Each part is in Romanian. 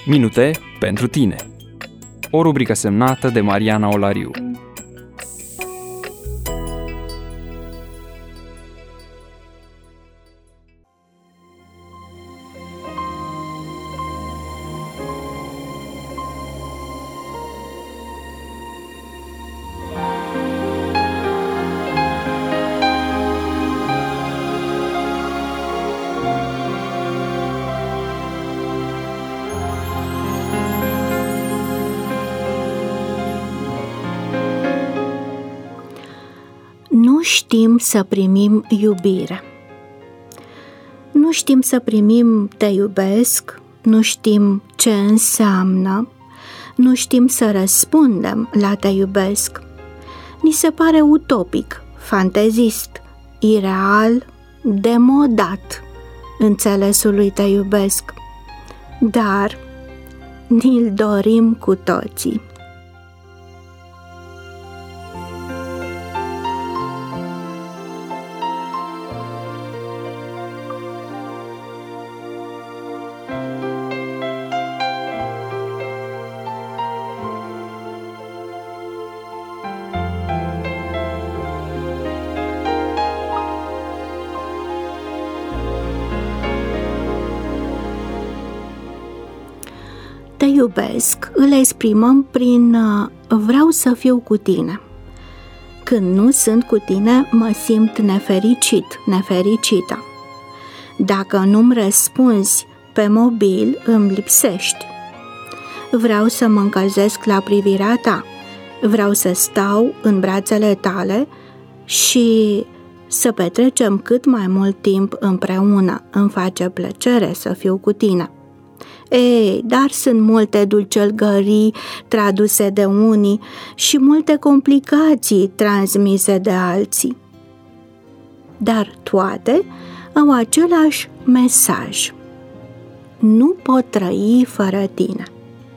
Minute pentru tine. O rubrică semnată de Mariana Olariu. Nu știm să primim iubire. Nu știm să primim te iubesc, nu știm ce înseamnă, nu știm să răspundem la te iubesc. Ni se pare utopic, fantezist, ireal, demodat înțelesul lui te iubesc, dar ni-l dorim cu toții. Te iubesc îl exprimăm prin vreau să fiu cu tine. Când nu sunt cu tine, mă simt nefericit, nefericită. Dacă nu-mi răspunzi pe mobil, îmi lipsești. Vreau să mă încălzesc la privirea ta. Vreau să stau în brațele tale și să petrecem cât mai mult timp împreună. Îmi face plăcere să fiu cu tine. Ei, dar sunt multe dulceălgării traduse de unii și multe complicații transmise de alții. Dar toate au același mesaj. Nu pot trăi fără tine.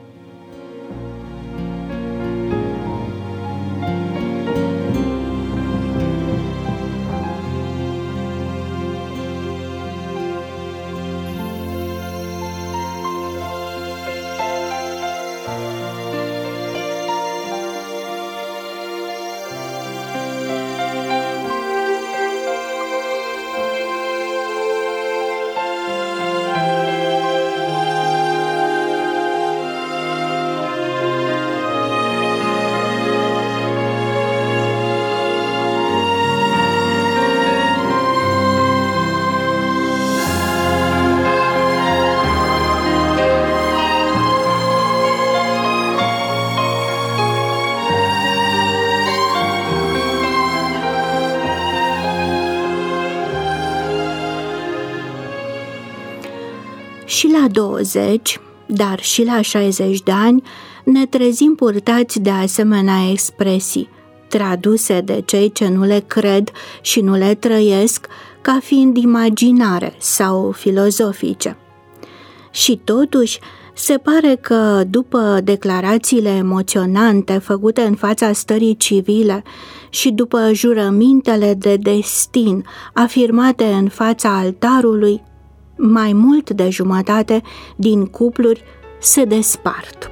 Și la 20, dar și la 60 de ani, ne trezim purtați de asemenea expresii, traduse de cei ce nu le cred și nu le trăiesc ca fiind imaginare sau filozofice. Și totuși, se pare că după declarațiile emoționante făcute în fața stării civile și după jurămintele de destin afirmate în fața altarului, mai mult de jumătate din cupluri se despart.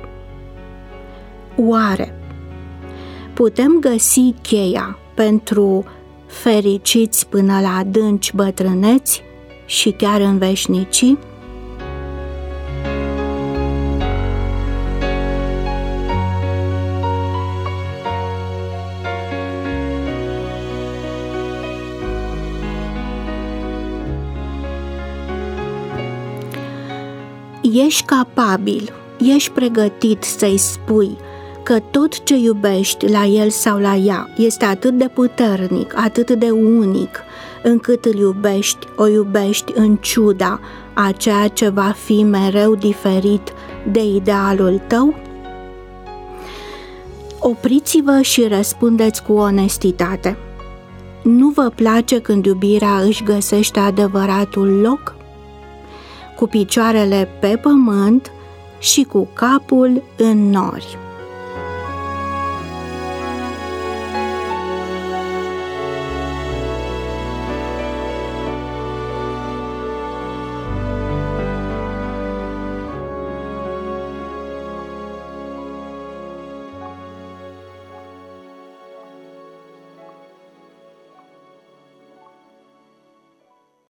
Oare putem găsi cheia pentru fericiți până la adânci bătrâneți și chiar în veșnicii? Ești capabil, ești pregătit să-i spui că tot ce iubești la el sau la ea este atât de puternic, atât de unic, încât o iubești în ciuda a ceea ce va fi mereu diferit de idealul tău? Opriți-vă și răspundeți cu onestitate. Nu vă place când iubirea își găsește adevăratul loc? Cu picioarele pe pământ și cu capul în nori.